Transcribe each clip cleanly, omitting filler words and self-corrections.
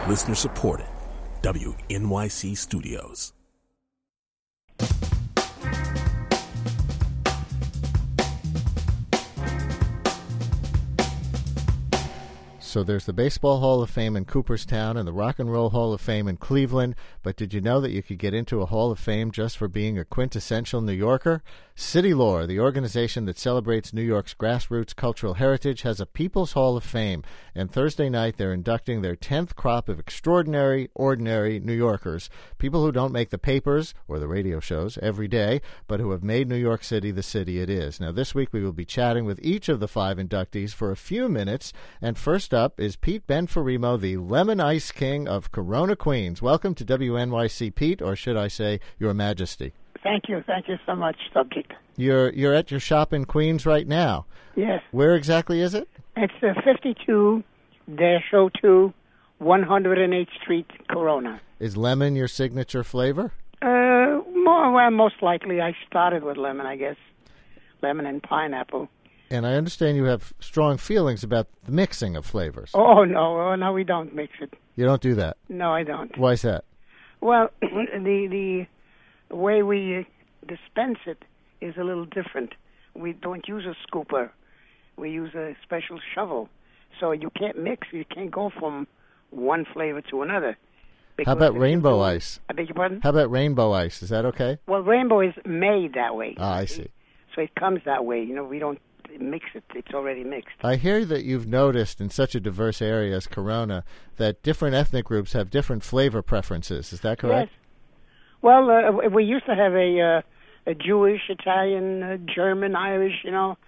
Listener supported. WNYC Studios. So there's the Baseball Hall of Fame in Cooperstown and the Rock and Roll Hall of Fame in Cleveland, but did you know that you could get into a Hall of Fame just for being a quintessential New Yorker? City Lore, the organization that celebrates New York's grassroots cultural heritage, has a People's Hall of Fame, and Thursday night they're inducting their 10th crop of extraordinary, ordinary New Yorkers, people who don't make the papers or the radio shows every day, but who have made New York City the city it is. Now, this week we will be chatting with each of the 5 inductees for a few minutes, and first up is Pete Benferrimo, the Lemon Ice King of Corona, Queens. Welcome to WNYC, Pete, or should I say, Your Majesty. Thank you so much, Subject. You're at your shop in Queens right now. Yes. Where exactly is it? It's 52-02 108th Street, Corona. Is lemon your signature flavor? Most likely. I started with lemon, I guess. Lemon and pineapple. And I understand you have strong feelings about the mixing of flavors. Oh, no, we don't mix it. You don't do that? No, I don't. Why is that? Well, the way we dispense it is a little different. We don't use a scooper. We use a special shovel. So you can't mix. You can't go from one flavor to another. How about rainbow ice? I beg your pardon? How about rainbow ice? Is that okay? Well, rainbow is made that way. Ah, I see. So it comes that way. We don't mix it. It's already mixed. I hear that you've noticed in such a diverse area as Corona that different ethnic groups have different flavor preferences. Is that correct? Yes. Well, we used to have a Jewish, Italian, German, Irish,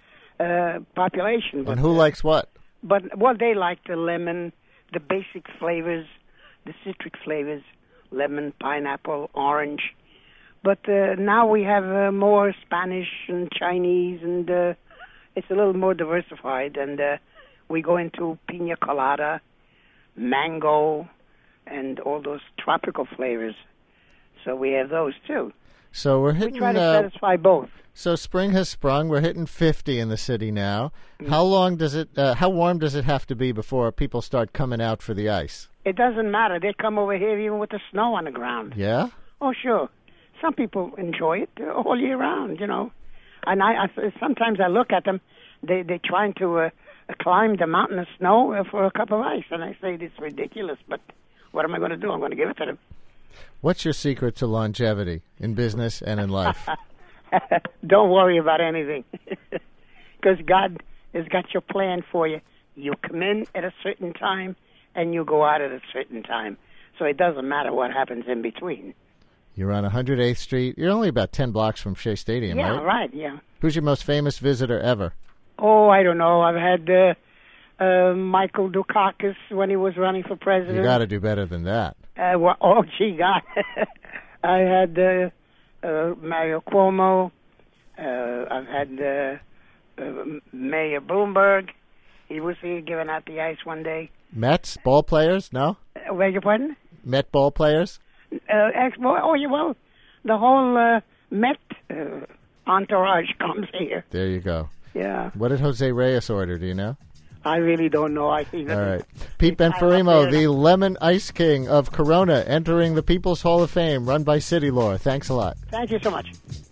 population. And who likes what? But they like the lemon, the basic flavors, the citric flavors, lemon, pineapple, orange. But now we have more Spanish and Chinese, and it's a little more diversified. And we go into pina colada, mango, and all those tropical flavors. So we have those too. So we're hitting. We try to satisfy both. So spring has sprung. We're hitting 50 in the city now. How long does it? How warm does it have to be before people start coming out for the ice? It doesn't matter. They come over here even with the snow on the ground. Yeah. Oh, sure. Some people enjoy it all year round, And I sometimes I look at them. They're trying to climb the mountain of snow for a cup of ice, and I say it's ridiculous. But what am I going to do? I'm going to give it to them. What's your secret to longevity in business and in life? Don't worry about anything, because God has got your plan for you. You come in at a certain time, and you go out at a certain time. So it doesn't matter what happens in between. You're on 108th Street. You're only about 10 blocks from Shea Stadium, right? Yeah, right, yeah. Who's your most famous visitor ever? Oh, I don't know. I've had Michael Dukakis when he was running for president. You got to do better than that. God. I had Mario Cuomo. I've had Mayor Bloomberg. He was here giving out the ice one day. Mets ball players? No. Beg your pardon? Met ball players? Well, the whole Met entourage comes here. There you go. Yeah. What did Jose Reyes order? Do you know? I really don't know. I think. All right. Pete Benferrimo, the Lemon Ice King of Corona, entering the People's Hall of Fame, run by City Lore. Thanks a lot. Thank you so much.